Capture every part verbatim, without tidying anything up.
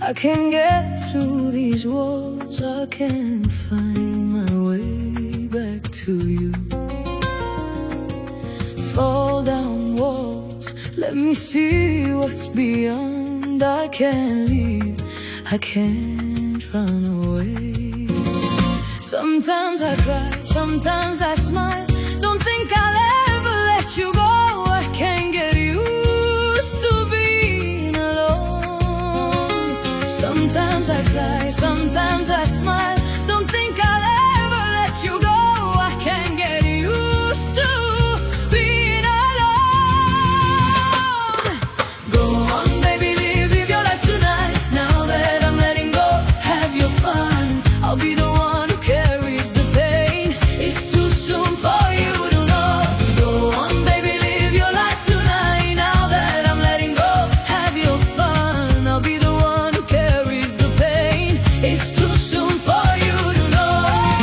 I can get through these walls, I can find my way back to you. Fall down walls, let me see what's beyond. I can't leave, I can't run away. Sometimes I cry, sometimes I smile. Don't think I'll ever let you go. I can't get used to being alone. Sometimes I cry, sometimes I smile. Don't think I'll ever let you go. I can't get used to being alone. Go on, baby, live, live your life tonight. Now that I'm letting go, have your fun. I'll be the one who carries the pain. It's too soon for you to know. Go on, baby, live your life tonight. Now that I'm letting go, have your fun. I'll be the one who carries the pain. It's too soon for you to know.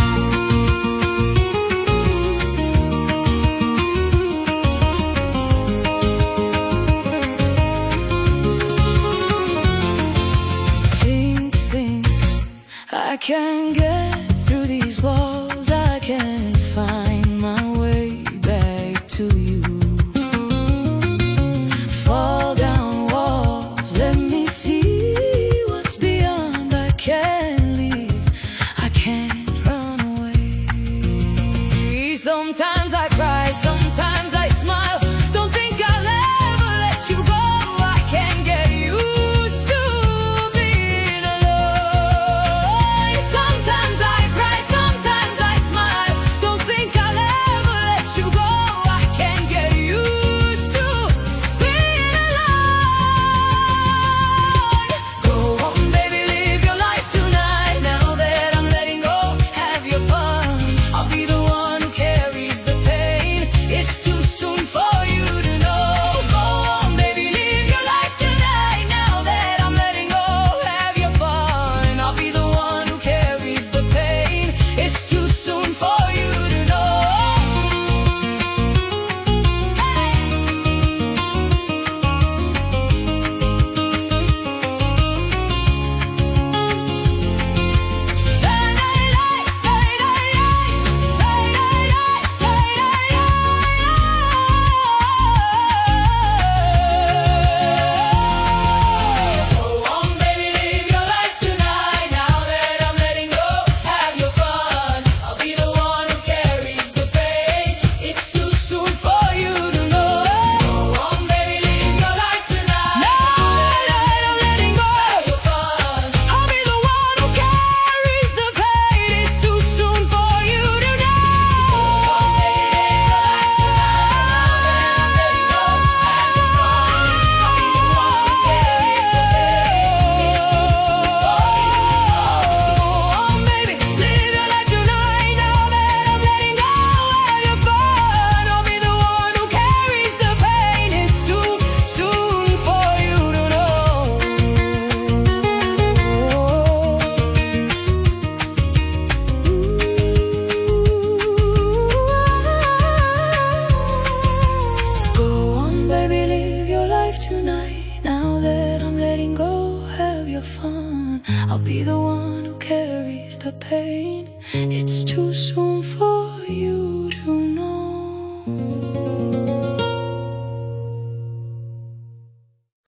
Think, think, I can't get through these walls. I can't find my way back to you. Fall down walls, let me see what's beyond. I can't leave, I can't run away. Sometimes I cry, sometimes I smile. Don't think I'll ever let you go. I can't get used to being alone. Sometimes I cry, sometimes I smile. Don't think I'll ever let you go. I can't get used to being alone. Go on, baby, live your life tonight. Now that I'm letting go, have your fun. I'll be the one who carries the pain. It's too soon for you to know. Go on, baby, live your life tonight. Now that I'm letting go, have your fun. I'll be the one who carries the pain. It's too soon for you to know. Go on, baby, live your life tonight. Now that I'm letting go, have your fun. I'll be the one who carries the pain. It's too soon for you to know. Go on, baby, live your life tonight. Now that I'm letting go, have your fun. I'll be the one who carries the pain. It's too soon for you to know. Go on, baby, live your life tonight. Now that I'm letting go, have your fun. I'll be the one who carries the pain. It's too soon for you to know. Go on, baby, live your life tonight. Now that I'm letting go, have your fun. I'll be the one who carries the pain. It's too soon for you to know. Go on, baby, live your life tonight. Now that I'm letting go, have your fun. I'll be the one who carries the pain. It's too soon for